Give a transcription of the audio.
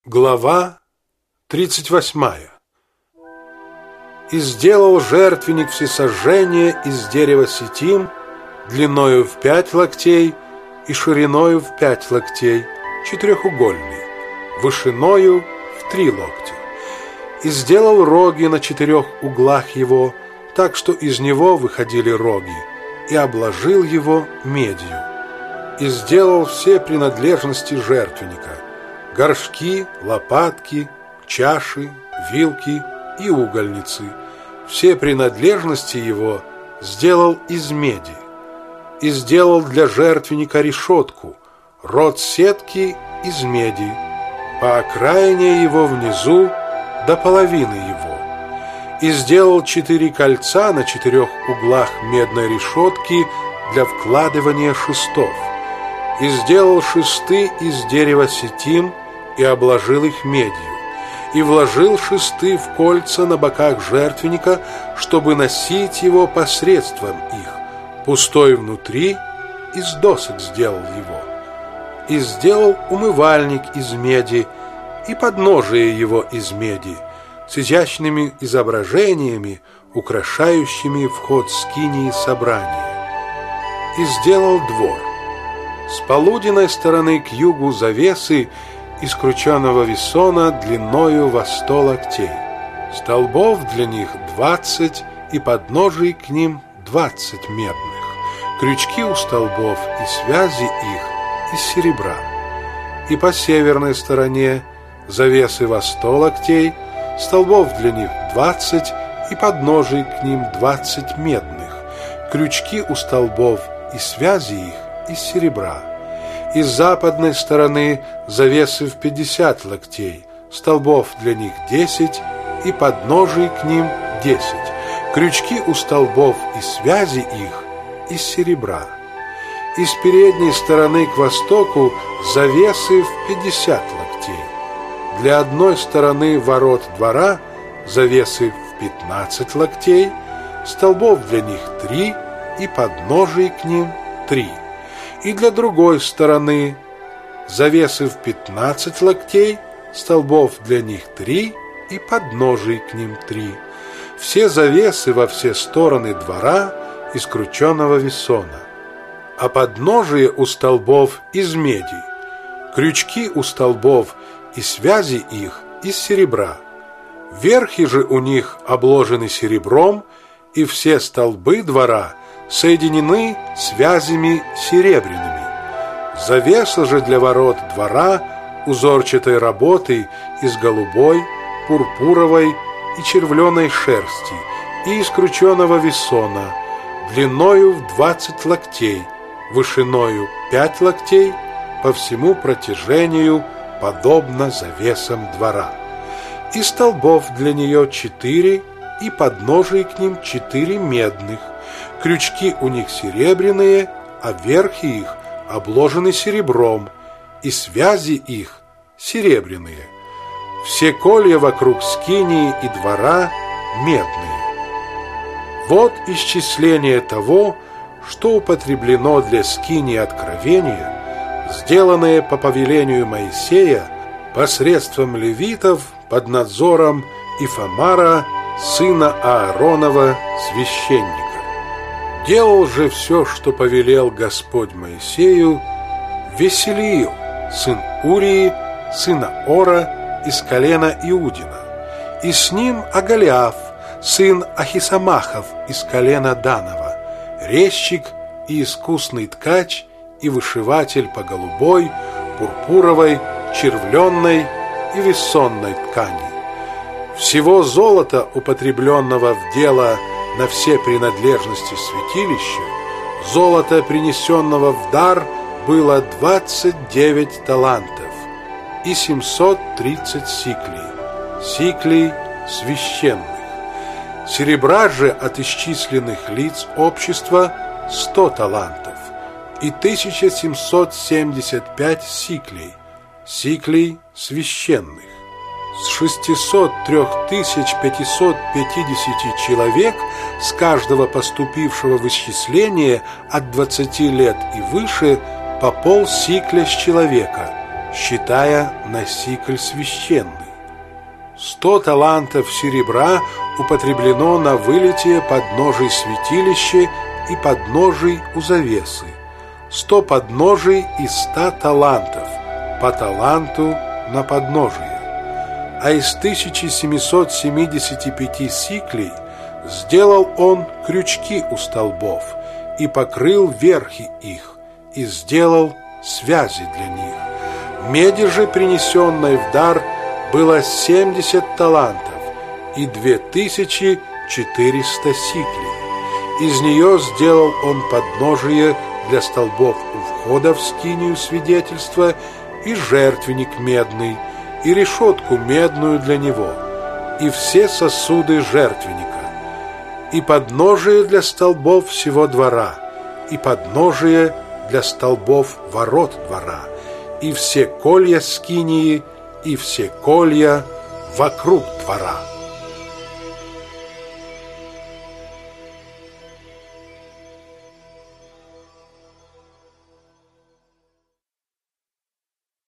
Глава 38. «И сделал жертвенник всесожжения из дерева ситим, длиною в 5 локтей и шириною в 5 локтей, четырехугольный, вышиною в 3 локтя. И сделал роги на 4 углах его, так что из него выходили роги, и обложил его медью. И сделал все принадлежности жертвенника: горшки, лопатки, чаши, вилки и угольницы. Все принадлежности его сделал из меди. И сделал для жертвенника решетку, рот сетки из меди, по окраине его внизу до половины его. И сделал 4 кольца на 4 углах медной решетки для вкладывания шестов. И сделал шесты из дерева ситим и обложил их медью, и вложил шесты в кольца на боках жертвенника, чтобы носить его посредством их, пустой внутри, из досок сделал его. И сделал умывальник из меди, и подножие его из меди, с изящными изображениями, украшающими вход скинии собрания. И сделал двор. С полуденной стороны к югу завесы из крученого весона длиною во 100 локтей. Столбов для них 20, и подножий к ним 20 медных. Крючки у столбов и связи их из серебра. И по северной стороне завесы во 100 локтей, столбов для них 20, и подножий к ним 20 медных. Крючки у столбов и связи их из серебра. И с западной стороны завесы в 50 локтей, столбов для них 10, и подножий к ним 10. Крючки у столбов и связи их из серебра. И с передней стороны к востоку завесы в 50 локтей. Для одной стороны ворот двора завесы в 15 локтей, столбов для них 3, и подножий к ним 3. И для другой стороны завесы в 15 локтей, столбов для них 3, и подножий к ним 3. Все завесы во все стороны двора из крученого весона. А подножие у столбов из меди, крючки у столбов и связи их из серебра. Верхи же у них обложены серебром, и все столбы двора соединены связями серебряными. Завеса же для ворот двора узорчатой работы из голубой, пурпуровой и червленой шерсти и из крученого весона, длиною в 20 локтей, вышиною 5 локтей, по всему протяжению подобно завесам двора. И столбов для нее 4, и подножий к ним 4 медных. Крючки у них серебряные, а верхи их обложены серебром, и связи их серебряные. Все колья вокруг скинии и двора медные. Вот исчисление того, что употреблено для скинии откровения, сделанное по повелению Моисея посредством левитов под надзором Ифамара, сына Ааронова, священника. Делал же все, что повелел Господь Моисею, Веселиил, сын Урии, сына Ора, из колена Иудина, и с ним Агалиаф, сын Ахисамахов, из колена Данова, резчик и искусный ткач и вышиватель по голубой, пурпуровой, червленной и весонной ткани. Всего золота, употребленного в дело на все принадлежности святилища, золота, принесенного в дар, было 29 талантов и 730 сиклей священных. Серебра же от исчисленных лиц общества 100 талантов и 1775 сиклей священных. С 603 550 человек, с каждого поступившего в исчисление от 20 лет и выше, по полсикля с человека, считая на сикль священный. 100 талантов серебра употреблено на вылитие подножий святилища и подножий у завесы, 100 подножий и 100 талантов, по таланту на подножие. А из 1775 сиклей сделал он крючки у столбов и покрыл верхи их, и сделал связи для них. Меди же, принесенной в дар, было 70 талантов и 2400 сиклей. Из нее сделал он подножие для столбов у входа в скинию свидетельства и жертвенник медный, и решетку медную для него, и все сосуды жертвенника, и подножие для столбов всего двора, и подножие для столбов ворот двора, и все колья скинии, и все колья вокруг двора.